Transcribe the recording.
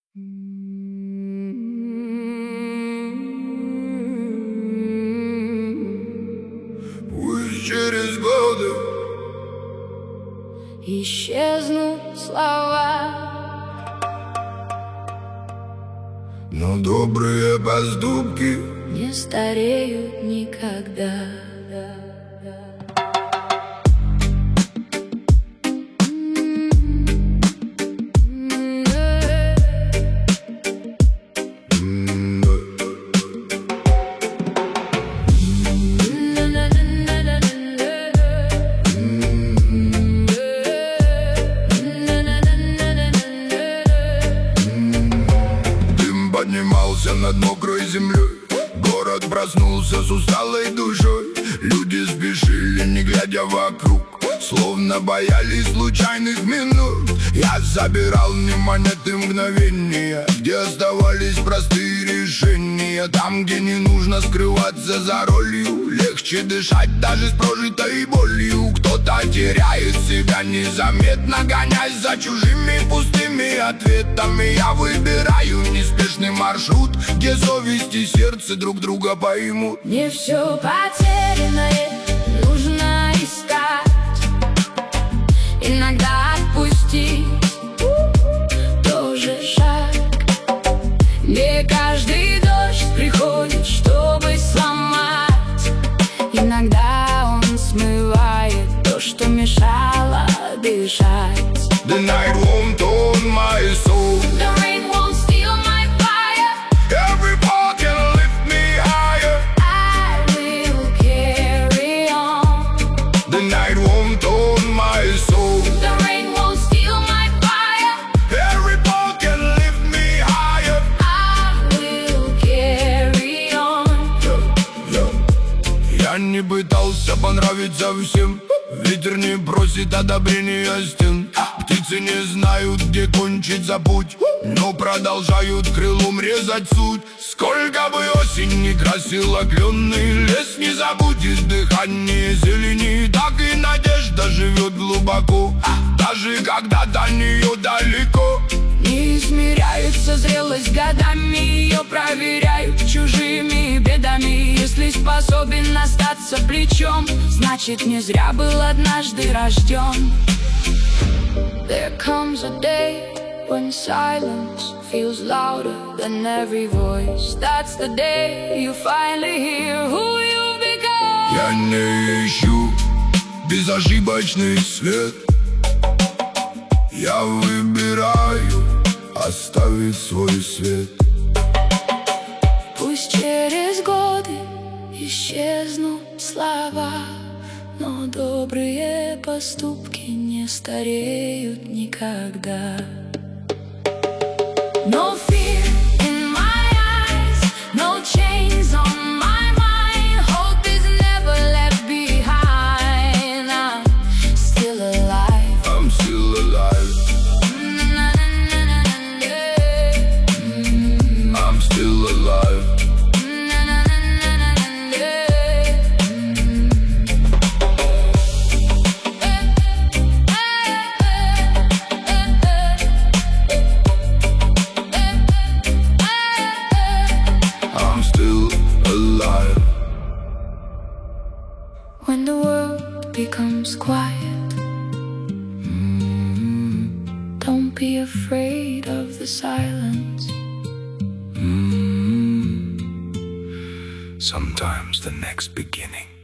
Пусть через годы исчезнут слова, но добрые поступки не стареют никогда. Поднимался над мокрой землей, город проснулся с усталой душой. Люди спешили, не глядя вокруг, словно боялись случайных минут. Я забирал внимание ты мгновения, где оставались простые решения. Там, где не нужно скрываться за ролью, легче дышать даже с прожитой болью. Кто-то теряет себя незаметно, гонясь за чужими пустыми ответами. Я выбираю неспешный маршрут, где совесть и сердце друг друга поймут. Не все потерянное нужно искать, иногда отпустить тоже шаг. Не каждый дождь приходит, чтобы сломать, иногда он смывает то, что мешало дышать. The night won't own my soul, The rain won't steal my fire, every fall can lift me higher. I will carry on. The night won't own my soul, The rain won't steal my fire, every fall can lift me higher. I will carry on. Я не пытался понравиться всем, ветер не просит одобрения стен. Птицы не знают, где кончится путь, но продолжают крылом резать суть. Сколько бы осень не красила кленный лес, не забудет дыхание зелени. Так и надежда живет глубоко, даже когда до нее далеко. Не измеряется зрелость годами, ее проверяют чужими бедами. Если способен остаться плечом, значит не зря был однажды рожден. There comes a day when silence feels louder than every voice. That's the day you finally hear who you've become. Я не ищу безошибочный свет, я выбираю оставить свой свет. Пусть через годы исчезнут слова, но добрые поступки не стареют никогда. No fear in my eyes, no chains on my mind. Hope is never left behind. I'm still alive. I'm still alive. I'm still alive. I'm still alive. When the world becomes quiet, don't be afraid of the silence. Sometimes the next beginning